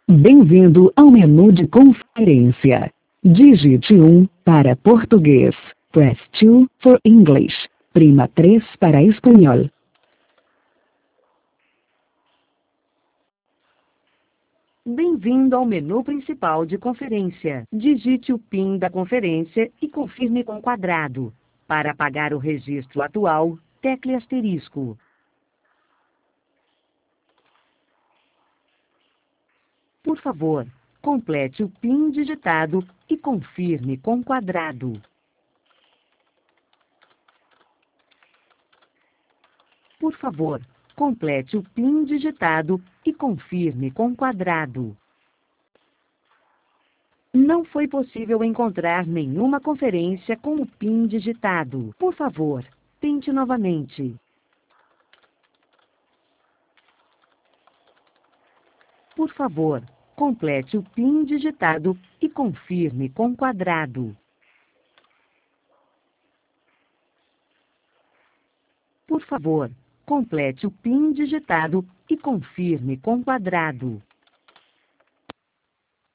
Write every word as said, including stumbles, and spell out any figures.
Bem-vindo ao menu de conferência. Digite um para português. Press dois for English. Prima três para espanhol. Bem-vindo ao menu principal de conferência. Digite o PIN da conferência e confirme com quadrado. Para apagar o registro atual, tecle asterisco. Por favor, complete o PIN digitado e confirme com quadrado. Por favor, complete o PIN digitado e confirme com quadrado. Não foi possível encontrar nenhuma conferência com o PIN digitado. Por favor, tente novamente. Por favor, complete o PIN digitado e confirme com quadrado. Por favor, complete o PIN digitado e confirme com quadrado.